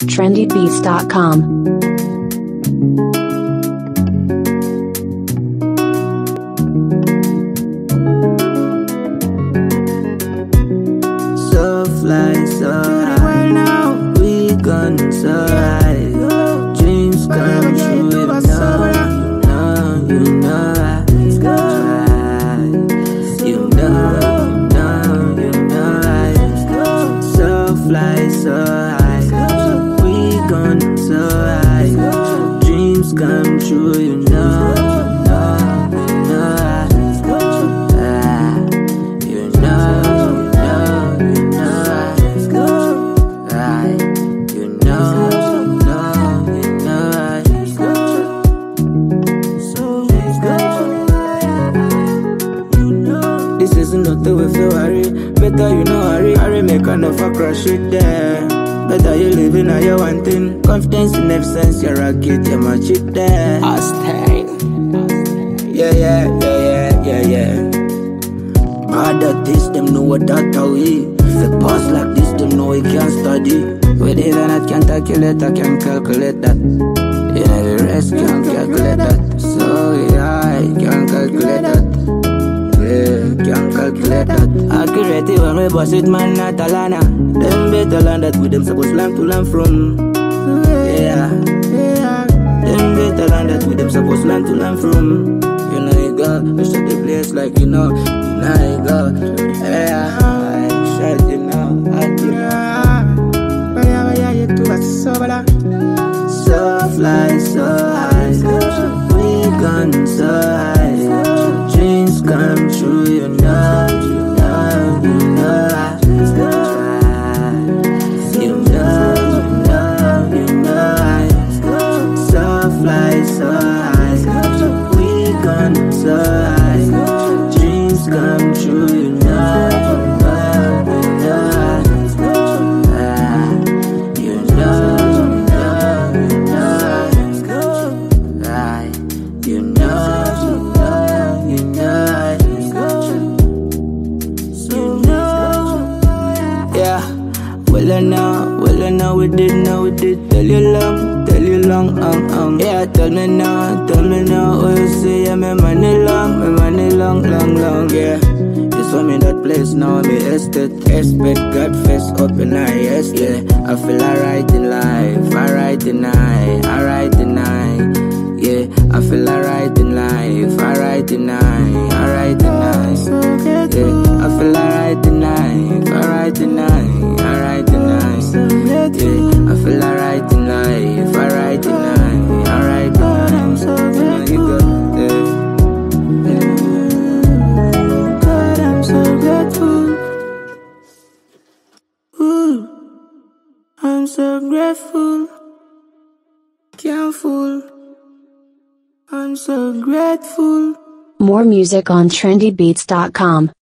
trendybeats.com. So fly, so high, now we gone so high. Dreams come true, you know, I try. You know, I so fly, so high. We gone so high. Dreams come true, you know, not the way feel worry. Better you know hurry make enough a crash it there. Better you living how you wanting. Confidence in absence, you rocket, you match it there. Austin. Yeah. Bad at this, them know what that how we. If they pass like this, them know we can't study. With the internet can't calculate, I can't calculate that. You know the rest can't calculate that. So yeah, I can't calculate that. Yeah, can't calculate that. Accurate when we boss it, man, not a lana. Them better learn that with them supposed learn to learn from. Yeah. Them better learn that with them supposed learn to learn from. You know you go, you shut the place like you know you go. Yeah, I shut you know, you too so fly, so high. We gone so high. Dreams come true, you know, I so fly, so high. We gone so high. Dreams come true, you know, Well, I know we did, tell you long, yeah, tell me now, oh, you see, I'm money long, yeah. You saw me that place, now me estate, expect God face, open eye, yes, yeah. I feel alright in life, alright in night, yeah. I feel alright in life, alright in night, yeah. I feel alright in life, alright in night, yeah. I feel alright in life, alright in night, alright in night. You know you got, God, I'm so grateful. Ooh, I'm so grateful. Can't fool. I'm so grateful. More music on trendybeats.com.